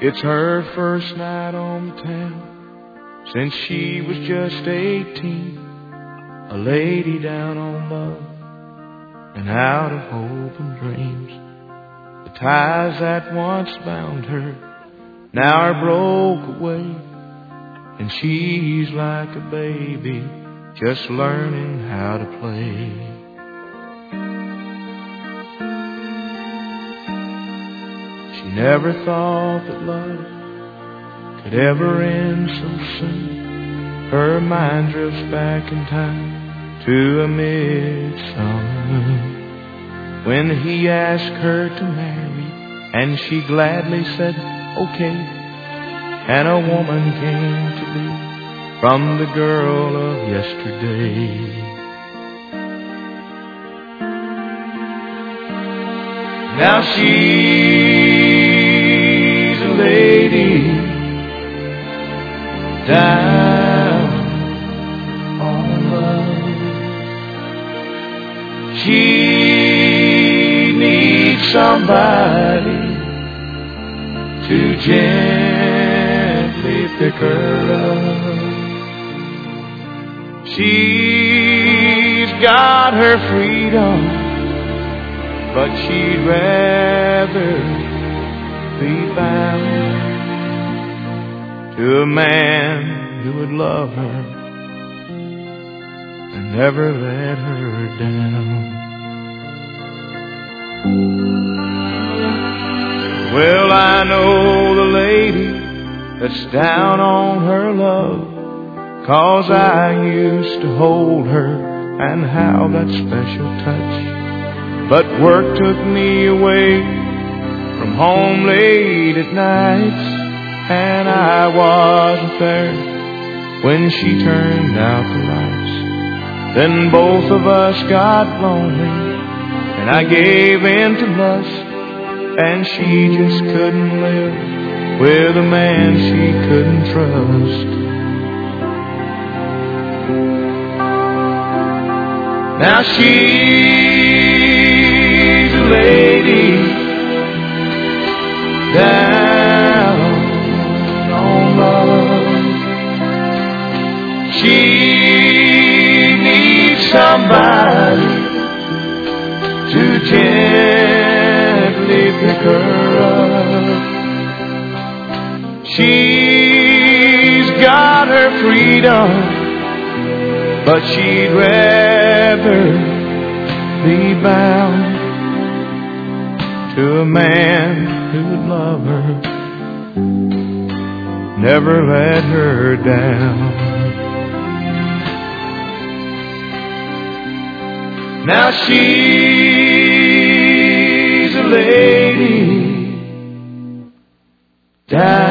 It's her first night on the town since she was just 18. A lady down on love and out of hope and dreams. The ties that once bound her now are broke away, and she's like a baby just learning how to play. She never thought that love could ever end so soon. Her mind drifts back in time to a midsummer moon, when he asked her to marry, and she gladly said, okay. And a woman came to be from the girl of yesterday. Now she's a lady down on love. She needs somebody to gently pick her up. She's got her freedom, but she'd rather be bound to a man who would love her and never let her down. Well, I know the lady that's down on her love, 'cause I used to hold her and how that special touch. But work took me away from home late at nights, and I wasn't there when she turned out the lights. Then both of us got lonely, and I gave in to lust, and she just couldn't live with a man she couldn't trust. Now she's a lady down on love. She needs somebody to gently pick her up. She's got her freedom, but she'd rather be bound to a man who would love her, never let her down. Now she's a lady down